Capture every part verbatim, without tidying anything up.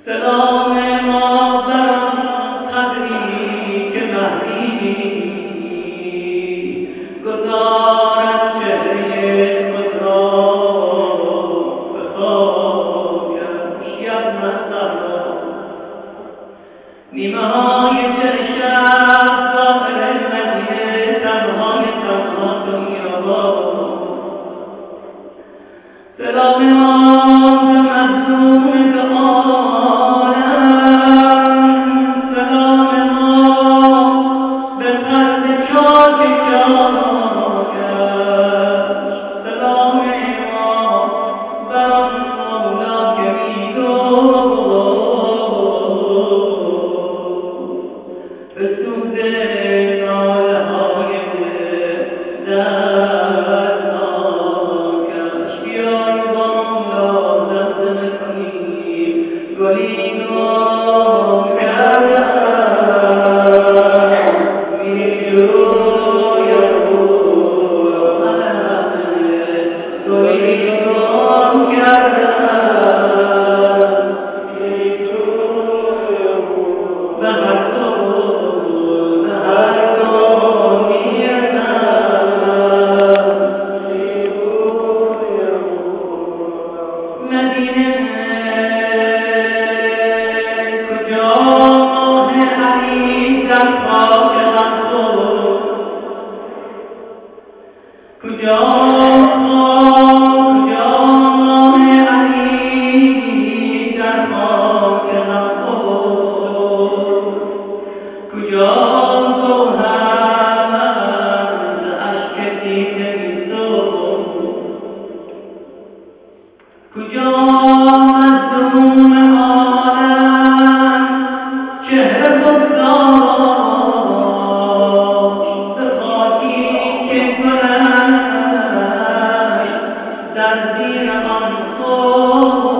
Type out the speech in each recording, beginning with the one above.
سلام ما بر قدری که مهدی گذارد چهره خود را به خاکش یبن الزهرا. نیمه های شب ظاهر مدینه تنهای تنها دنیا با سلام ما به مظلوم به عالم، سلام ما به قلب چاک جاگش، سلام ما بر آن مولا که می‌دوز به سوز ناله‌های دردناکش. بیای با مولا زمزمه کنیم گلی نو کردم می‌جویم گلی نو کردم به هر کجا کجا علی در خاک غم خورد، کجا گوهر ز اشک دیده می‌سوخت، کجا مظلوم عالم چهره بگذاشت به خاکی که گلش در زیر آن خود،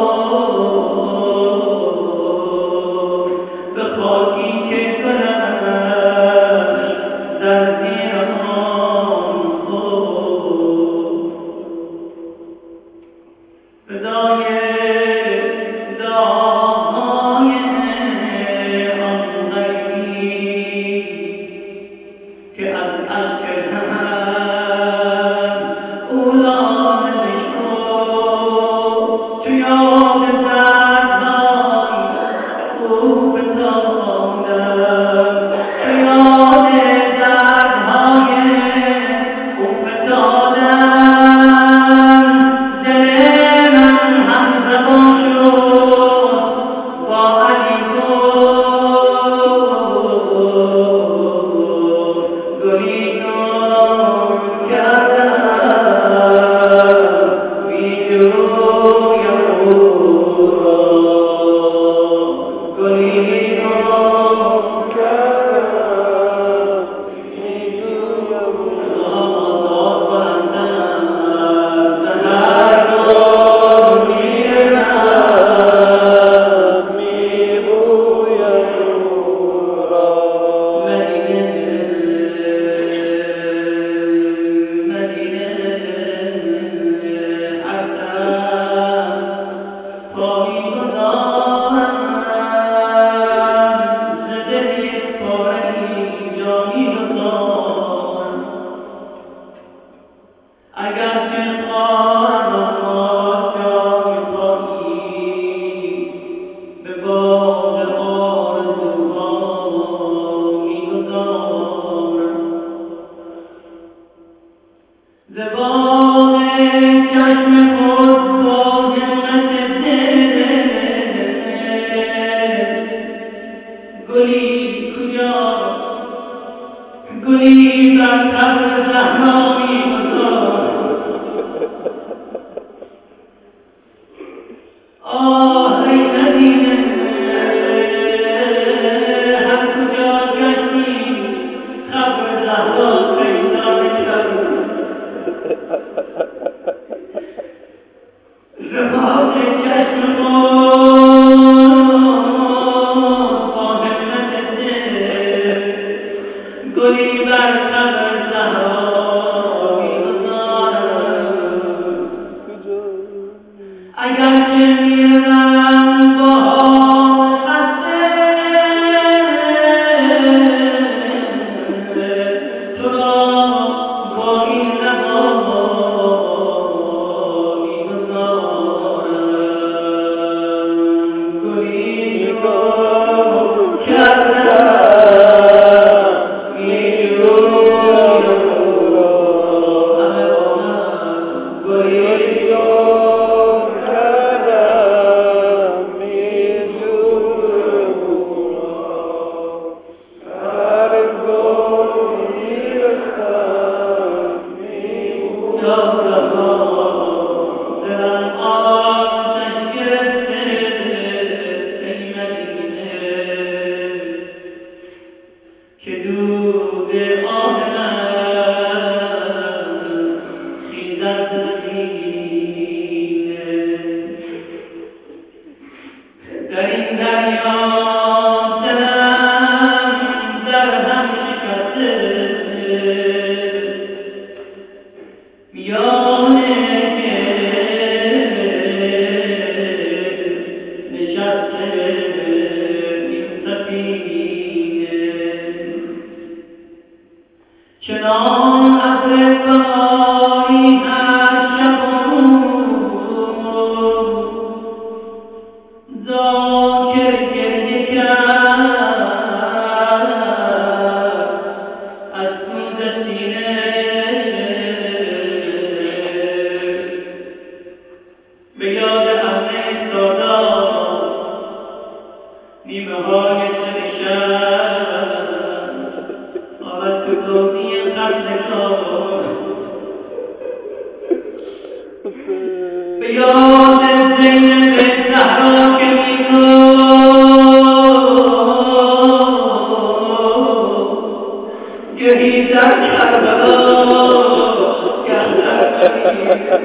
به خاکی که گلش در زیر آن خود. فدای دعاهای آن غیبی که از اشک هم اولا نشد، چو یاد دردهای او فتادم، چو یاد دردهای او فتادم، دل من همزبان شد با علی گفت گلی نو کردم می‌جویم او را، گلی نو کردم می‌جویم او را. اگرچه خواهم ما جای خواهی به باغ آرزوها می‌گذارم، ز باغ چشم خود با همت دل گلی کجاست، گلی بر قبر زهرا می‌گذارم. آه ای مدینه هر کجا گشتی قبر زهرا پیدا نشد، ز باغ چشم خود با همت دل گلی بر قبر زهرا این دریا دلم در هم شکسته میانه نشسته این سفینه چنان ابر بهاری هر شب و روز ذاکر گریه کرد از سوز سینه به یاد همه سادات نیمه های شب آمد تو دنی خستگار به یاد زینب زهرا که میگفت گهی در کربلا گه در مدینه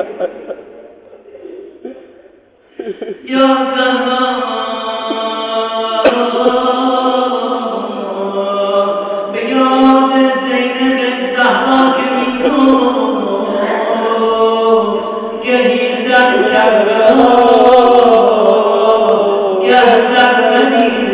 یا زهرا به یاد زینب زهرا که میگفت گهی در کربلا گه در مدینه